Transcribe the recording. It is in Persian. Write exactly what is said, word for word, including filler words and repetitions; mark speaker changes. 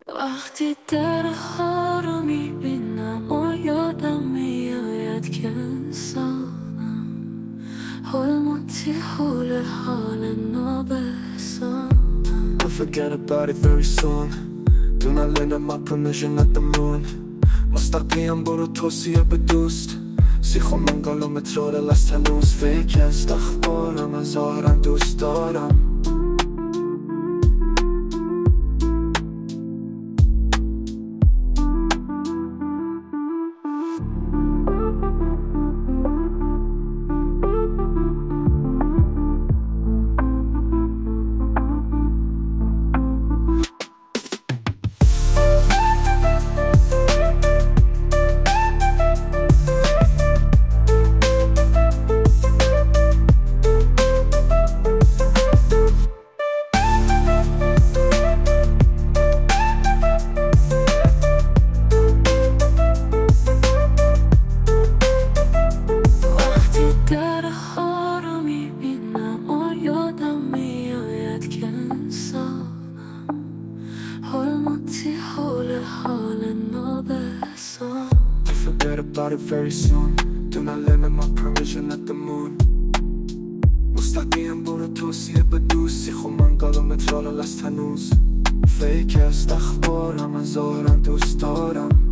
Speaker 1: وقتی درها رو میبینم و یادم میآید که انسانم، حلمتی حول حال نابسامم.
Speaker 2: I'll forget about it very soon. Do not lend my permission at the moon. مستقیم برو توصیه به دوست. سیخو من گالومتر لست هنوز فیک است. اخبارم از ظاهرم دوست دارم.
Speaker 1: درها رو میبینم و یادم میآید که انسانم، حلمتی حول حال نابسامم.
Speaker 2: I forget about it very soon. Do not lend my permission at the moon. مستقیم برو توصیه به دوست. سیخو من گالومتر لست هنوز فیک است. اخبارم از ظاهرم دوست دارم.